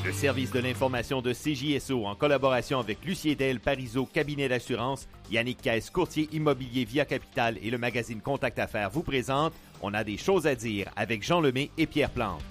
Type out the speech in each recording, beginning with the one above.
Le service de l'information de CJSO, en collaboration avec Lucier Del Parizeau, cabinet d'assurance, Yannick Caisse, courtier immobilier Via Capital et le magazine Contact Affaires vous présente « On a des choses à dire » avec Jean Lemay et Pierre Plante.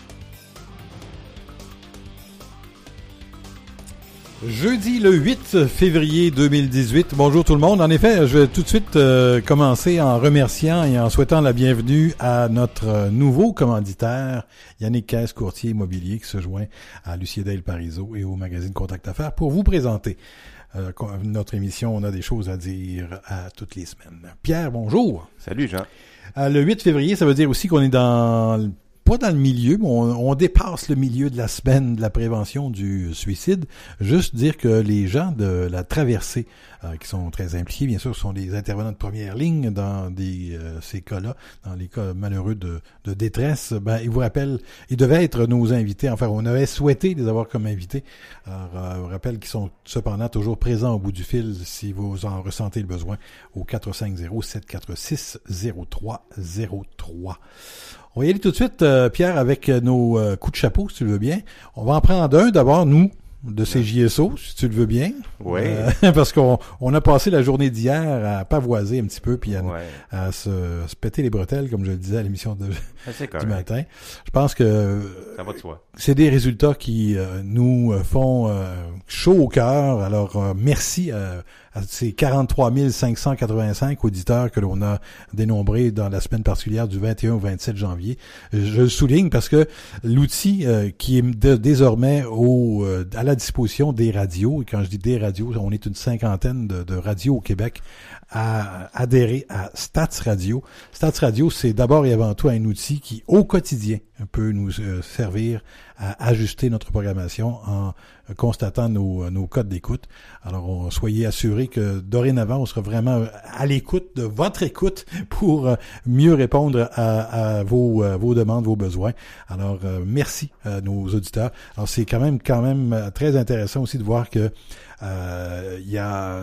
Jeudi le 8 février 2018. Bonjour tout le monde. En effet, je vais tout de suite commencer en remerciant et en souhaitant la bienvenue à notre nouveau commanditaire, Yannick Caisse, courtier immobilier, qui se joint à Lucier Del Parizeau et au magazine Contact Affaires pour vous présenter notre émission. On a des choses à dire à toutes les semaines. Pierre, bonjour. Salut Jean. Le 8 février, ça veut dire aussi qu'on est pas dans le milieu, mais on dépasse le milieu de la semaine de la prévention du suicide. Juste dire que les gens de la traversée, qui sont très impliqués, bien sûr, sont des intervenants de première ligne dans ces cas-là, dans les cas malheureux de détresse. Ils vous rappellent, ils devaient être nos invités. Enfin, on avait souhaité les avoir comme invités. Alors, je vous rappelle qu'ils sont cependant toujours présents au bout du fil si vous en ressentez le besoin au 450-746-0303. On va y aller tout de suite, Pierre, avec nos coups de chapeau, si tu le veux bien. On va en prendre un, d'abord, nous, de CJSO, si tu le veux bien. Oui. Parce qu'on a passé la journée d'hier à pavoiser un petit peu, puis à se péter les bretelles, comme je le disais à l'émission du matin. Je pense que ça va de soi. C'est des résultats qui nous font chaud au cœur. Alors, merci à ces 43 585 auditeurs que l'on a dénombrés dans la semaine particulière du 21 au 27 janvier. Je le souligne parce que l'outil qui est désormais à la disposition des radios, et quand je dis des radios, on est une cinquantaine de radios au Québec à adhérer à Stats Radio. Stats Radio, c'est d'abord et avant tout un outil qui, au quotidien, peut nous servir à ajuster notre programmation en constatant nos codes d'écoute. Alors, soyez assurés que dorénavant, on sera vraiment à l'écoute de votre écoute pour mieux répondre à vos demandes, vos besoins. Alors, merci à nos auditeurs. Alors, c'est quand même très intéressant aussi de voir que il y a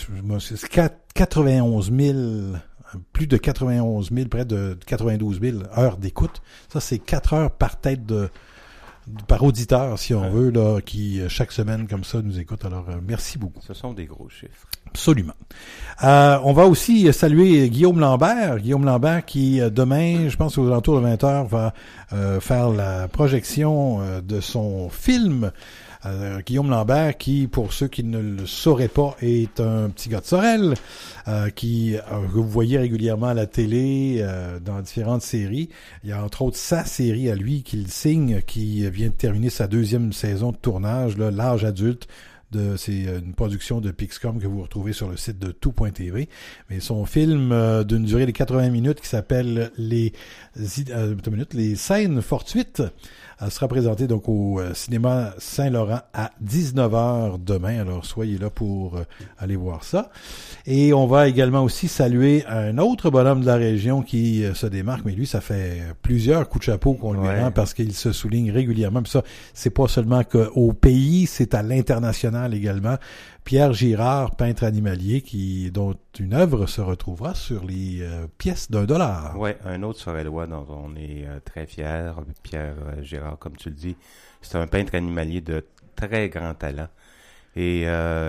91 000 plus de 91 000, près de 92 000 heures d'écoute. Ça, c'est 4 heures par tête par auditeur, si on veut, là, qui chaque semaine comme ça nous écoute. Alors, merci beaucoup. Ce sont des gros chiffres. Absolument. On va aussi saluer Guillaume Lambert. Guillaume Lambert qui, demain, je pense aux alentours de 20h, va faire la projection de son film. Guillaume Lambert, qui, pour ceux qui ne le sauraient pas, est un petit gars de Sorel, que vous voyez régulièrement à la télé, dans différentes séries. Il y a entre autres sa série à lui qu'il signe, qui vient de terminer sa 2e saison de tournage, là, L'âge adulte. C'est une production de Pixcom que vous retrouvez sur le site de tout.tv. Mais son film d'une durée de 80 minutes qui s'appelle les scènes fortuites sera présenté donc au cinéma Saint-Laurent à 19h demain. Alors soyez là pour aller voir ça. Et on va également aussi saluer un autre bonhomme de la région qui se démarque, mais lui, ça fait plusieurs coups de chapeau qu'on lui rend parce qu'il se souligne régulièrement. Puis ça, c'est pas seulement qu'au pays, c'est à l'international également. Pierre Girard, peintre animalier, dont une œuvre se retrouvera sur les pièces d'$1. Oui, un autre Sorellois dont on est très fiers. Pierre Girard, comme tu le dis, c'est un peintre animalier de très grand talent. Et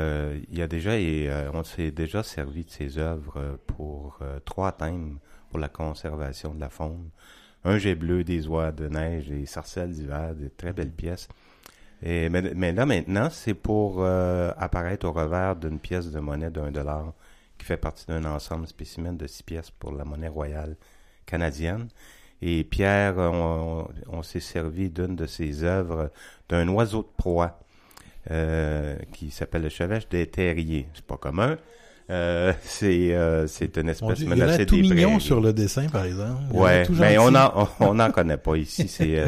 on s'est déjà servi de ses œuvres pour 3 thèmes pour la conservation de la faune. Un jet bleu, des oies de neige, des sarcelles d'hiver, des très belles pièces. Mais là, maintenant, c'est pour apparaître au revers d'une pièce de monnaie d'$1 qui fait partie d'un ensemble spécimen de 6 pièces pour la monnaie royale canadienne. Et Pierre, on s'est servi d'une de ses œuvres, d'un oiseau de proie qui s'appelle le chevêche des terriers. C'est pas commun. C'est une espèce menacée des prairies. Il est tout mignon sur le dessin, par exemple. Ouais, mais on n'en connaît pas ici. C'est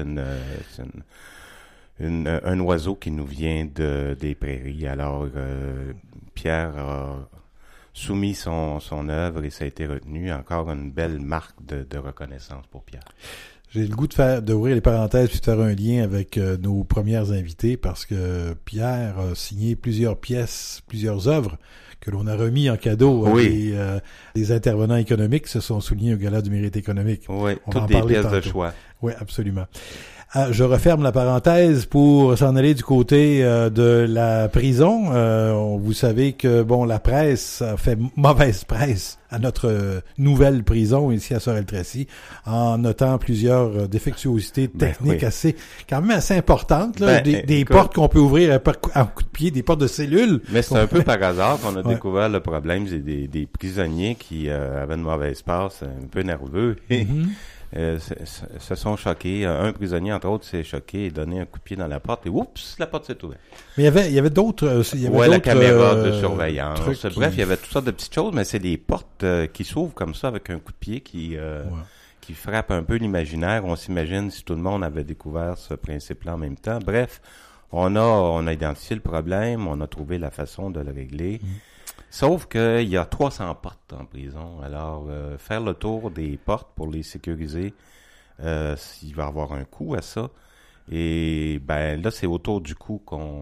un oiseau qui nous vient des prairies. Alors, Pierre a soumis son œuvre et ça a été retenu. Encore une belle marque de reconnaissance pour Pierre. J'ai le goût d'ouvrir les parenthèses puis de faire un lien avec nos premières invités parce que Pierre a signé plusieurs pièces, plusieurs œuvres que l'on a remis en cadeau Oui. des intervenants économiques qui se sont soulignés au Gala du mérite économique. Oui, On va en toutes des parler pièces de tantôt. choix. Oui, absolument. Je referme la parenthèse pour s'en aller du côté de la prison. Vous savez que la presse a fait mauvaise presse à notre nouvelle prison ici à Sorel-Tracy en notant plusieurs défectuosités techniques quand même assez importantes, là, des portes qu'on peut ouvrir à coup de pied, des portes de cellules. Mais c'est un peu par hasard qu'on a découvert le problème. C'est des prisonniers qui avaient une mauvaise passe, un peu nerveux. Se sont choqués. Un prisonnier, entre autres, s'est choqué et donné un coup de pied dans la porte et oups, la porte s'est ouverte. Mais il y avait d'autres... la caméra de surveillance. Bref, il y avait toutes sortes de petites choses, mais c'est des portes qui s'ouvrent comme ça avec un coup de pied qui frappe un peu l'imaginaire. On s'imagine si tout le monde avait découvert ce principe-là en même temps. Bref, on a identifié le problème, on a trouvé la façon de le régler. Sauf qu'il y a 300 portes en prison. Alors, faire le tour des portes pour les sécuriser, il va y avoir un coût à ça. Et là, c'est autour du coût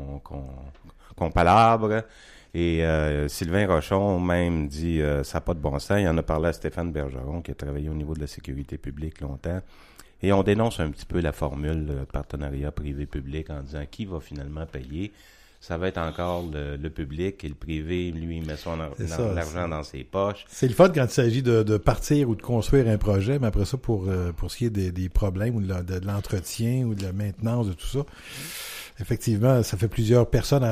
qu'on palabre. Et Sylvain Rochon même dit ça n'a pas de bon sens. Il en a parlé à Stéphane Bergeron qui a travaillé au niveau de la sécurité publique longtemps. Et on dénonce un petit peu la formule de partenariat privé-public en disant qui va finalement payer. Ça va être encore le public et le privé, lui, il met l'argent dans ses poches. C'est le fun quand il s'agit de partir ou de construire un projet, mais après ça, pour ce qui est des problèmes ou de l'entretien ou de la maintenance de tout ça, effectivement, ça fait plusieurs personnes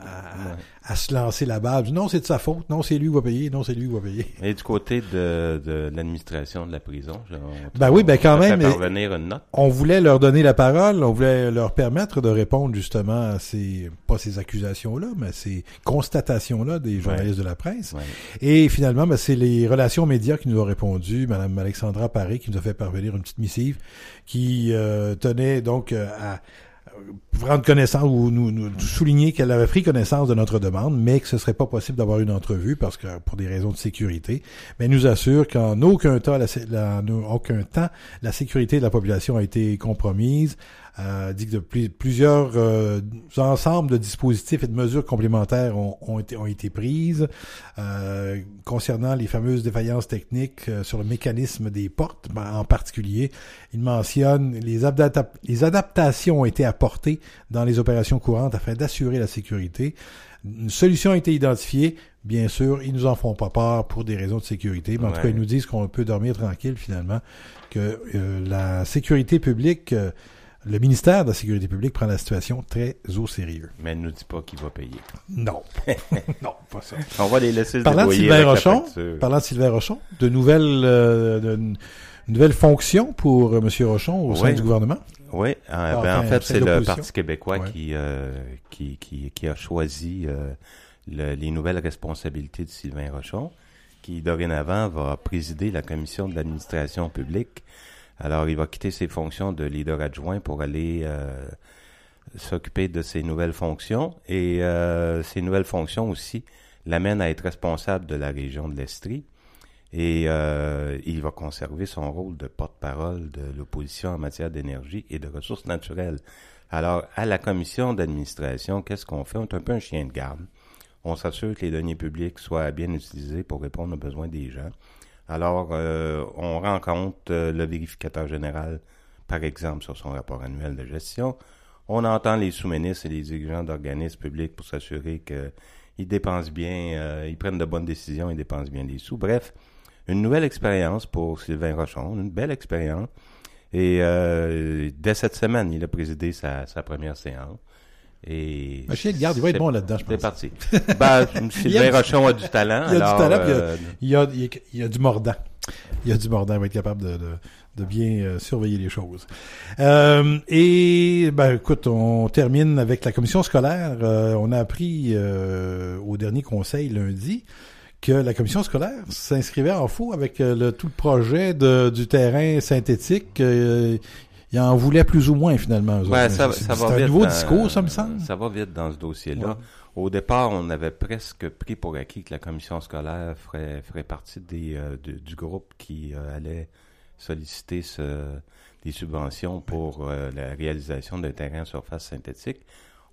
à se lancer la balle. Non, c'est de sa faute. Non, c'est lui qui va payer. Non, c'est lui qui va payer. Et du côté de l'administration de la prison, quand même. Fait parvenir une note. On voulait leur donner la parole. On voulait leur permettre de répondre justement à pas ces accusations-là, mais ces constatations-là des journalistes de la presse. Ouais. Et finalement, c'est les relations médias qui nous ont répondu. Madame Alexandra Paré qui nous a fait parvenir une petite missive qui tenait donc à prendre connaissance ou nous souligner qu'elle avait pris connaissance de notre demande, mais que ce serait pas possible d'avoir une entrevue parce que pour des raisons de sécurité. Mais elle nous assure qu'en aucun temps, la sécurité de la population a été compromise. Dit que plusieurs ensembles de dispositifs et de mesures complémentaires ont été prises concernant les fameuses défaillances techniques sur le mécanisme des portes en particulier. Il mentionne les adaptations ont été apportées dans les opérations courantes afin d'assurer la sécurité. Une solution a été identifiée. Bien sûr, ils nous en font pas part pour des raisons de sécurité, mais en tout cas, ils nous disent qu'on peut dormir tranquille finalement, que la sécurité publique... le ministère de la Sécurité publique prend la situation très au sérieux. Mais elle ne nous dit pas qui va payer. Non. Non, pas ça. On va les laisser se Parlant de Sylvain Rochon, de nouvelles fonctions pour M. Rochon au sein du gouvernement. Oui, en fait, c'est le Parti québécois qui a choisi les nouvelles responsabilités de Sylvain Rochon, qui dorénavant va présider la commission de l'administration publique. Alors, il va quitter ses fonctions de leader adjoint pour aller s'occuper de ses nouvelles fonctions. Et ces nouvelles fonctions aussi l'amènent à être responsable de la région de l'Estrie. Et il va conserver son rôle de porte-parole de l'opposition en matière d'énergie et de ressources naturelles. Alors, à la commission d'administration, qu'est-ce qu'on fait? On est un peu un chien de garde. On s'assure que les deniers publics soient bien utilisés pour répondre aux besoins des gens. Alors, on rencontre le vérificateur général, par exemple, sur son rapport annuel de gestion. On entend les sous-ministres et les dirigeants d'organismes publics pour s'assurer qu'ils dépensent bien, ils prennent de bonnes décisions, ils dépensent bien les sous. Bref, une nouvelle expérience pour Sylvain Rochon, une belle expérience. Et dès cette semaine, il a présidé sa première séance. Et chien de garde, il va être bon là-dedans, je pense. C'est parti. Sylvain Rochon a du talent. Il a du talent, il y a du mordant. Il y a du mordant, il va être capable de bien surveiller les choses. Écoute, on termine avec la commission scolaire. On a appris au dernier conseil lundi que la commission scolaire s'inscrivait en faux avec tout le projet du terrain synthétique. Il en voulait plus ou moins, finalement. Ouais, ça va vite. C'est un nouveau discours, ça me semble. Ça va vite dans ce dossier-là. Ouais. Au départ, on avait presque pris pour acquis que la commission scolaire ferait partie du groupe qui allait solliciter des subventions pour la réalisation d'un terrain en surface synthétique.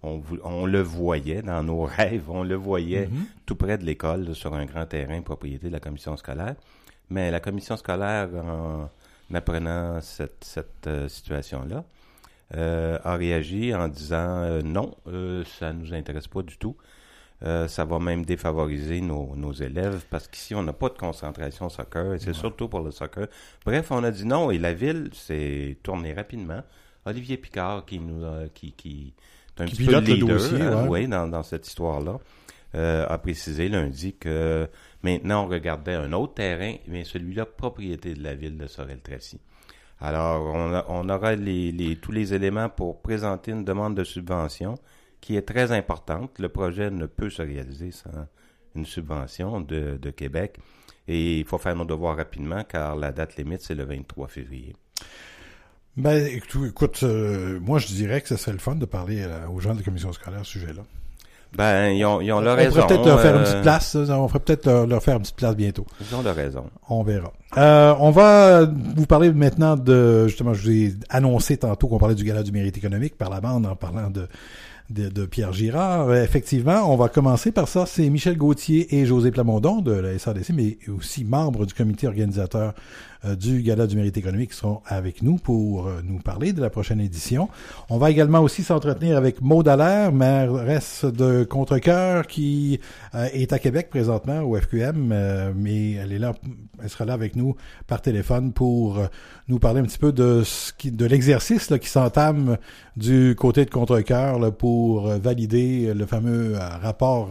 on le voyait dans nos rêves, on le voyait tout près de l'école, là, sur un grand terrain propriété de la commission scolaire. Mais la commission scolaire, en apprenant cette situation-là, a réagi en disant non, ça nous intéresse pas du tout. Ça va même défavoriser nos élèves parce qu'ici, on n'a pas de concentration soccer et c'est surtout pour le soccer. Bref, on a dit non et la ville s'est tournée rapidement. Olivier Picard, qui est un petit peu le leader, le dossier, oui, dans cette histoire-là, a précisé lundi que maintenant, on regardait un autre terrain, mais celui-là, propriété de la ville de Sorel-Tracy. Alors, on aura tous les éléments pour présenter une demande de subvention qui est très importante. Le projet ne peut se réaliser sans une subvention de Québec. Et il faut faire nos devoirs rapidement, car la date limite, c'est le 23 février. Ben, écoute, moi, je dirais que ce serait le fun de parler aux gens de la commission scolaire à ce sujet-là. Ben, ils ont leur raison. On pourrait peut-être leur faire une petite place. On ferait peut-être leur faire une petite place bientôt. Ils ont leur raison. On verra. On va vous parler maintenant justement, je vous ai annoncé tantôt qu'on parlait du Gala du mérite économique par la bande en parlant de Pierre Girard. Effectivement, on va commencer par ça. C'est Michel Gauthier et José Plamondon de la SADC, mais aussi membres du comité organisateur du Gala du mérite économique qui seront avec nous pour nous parler de la prochaine édition. On va également aussi s'entretenir avec Maude Allaire, mairesse de Contrecœur, qui est à Québec présentement au FQM, mais elle sera là avec nous par téléphone pour nous parler un petit peu de l'exercice là, qui s'entame du côté de Contrecœur là, pour valider le fameux rapport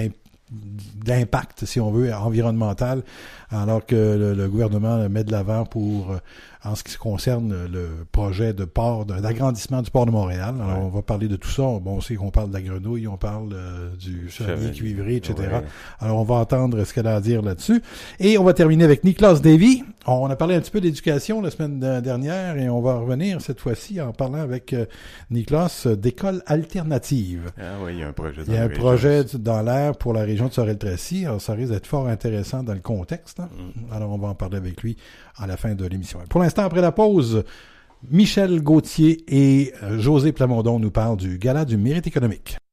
d'impact, si on veut, environnemental, alors que le gouvernement met de l'avant pour, en ce qui concerne le projet d'agrandissement du port de Montréal. Alors, on va parler de tout ça. Bon, on sait qu'on parle de la grenouille, on parle du chevalier cuivré, etc. Ouais. Alors, on va entendre ce qu'elle a à dire là-dessus. Et on va terminer avec Nicolas Davy. On a parlé un petit peu d'éducation la semaine dernière et on va revenir cette fois-ci en parlant avec Nicolas d'école alternative. Ah oui, il y a un projet dans l'air. Il y a un projet dans l'air pour la région de Sorel-Tracy. Alors, ça risque d'être fort intéressant dans le contexte. Hein? Alors, on va en parler avec lui à la fin de l'émission. Pour l'instant, après la pause, Michel Gauthier et José Plamondon nous parlent du Gala du mérite économique.